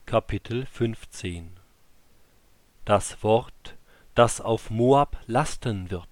Kapitel 15 Das Wort, das auf Moab lasten wird.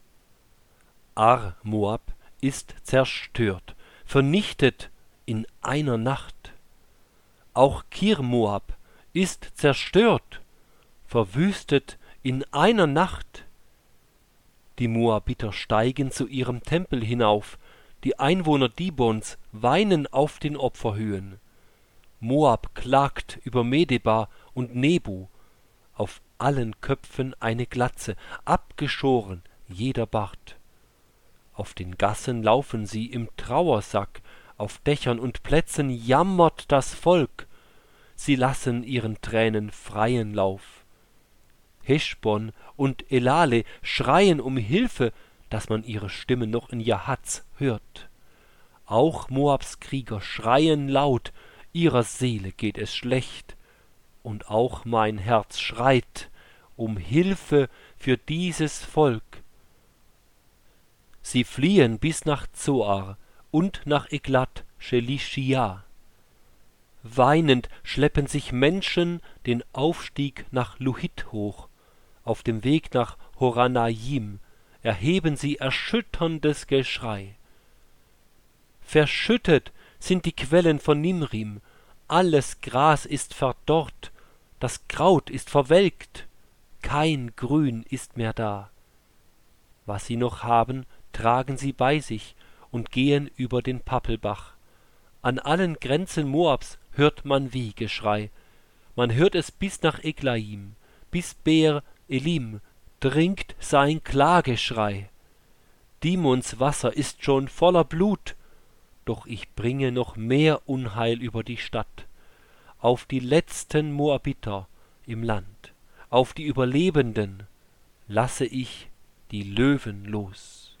Ar-Moab ist zerstört, vernichtet in einer Nacht. Auch Kir-Moab ist zerstört, verwüstet in einer Nacht. Die Moabiter steigen zu ihrem Tempel hinauf, die Einwohner Dibons weinen auf den Opferhöhen. Moab klagt über Medeba und Nebo, auf allen Köpfen eine Glatze, abgeschoren jeder Bart. Auf den Gassen laufen sie im Trauersack, auf Dächern und Plätzen jammert das Volk, sie lassen ihren Tränen freien Lauf. Heschbon und Elale schreien um Hilfe, dass man ihre Stimmen noch in Jahaz hört. Auch Moabs Krieger schreien laut, ihrer Seele geht es schlecht, und auch mein Herz schreit um Hilfe für dieses Volk. Sie fliehen bis nach Zoar und nach Eglat Schelischia. Weinend schleppen sich Menschen den Aufstieg nach Luhit hoch. Auf dem Weg nach Horonaim erheben sie erschütterndes Geschrei. Verschüttet sind die Quellen von Nimrim, alles Gras ist verdorrt, das Kraut ist verwelkt, kein Grün ist mehr da. Was sie noch haben, tragen sie bei sich und gehen über den Pappelbach. An allen Grenzen Moabs hört man Wehgeschrei. Man hört es bis nach Eglaim, bis Beer Elim dringt sein Klageschrei. Dimons Wasser ist schon voller Blut, doch ich bringe noch mehr Unheil über die Stadt, auf die letzten Moabiter im Land, auf die Überlebenden lasse ich die Löwen los.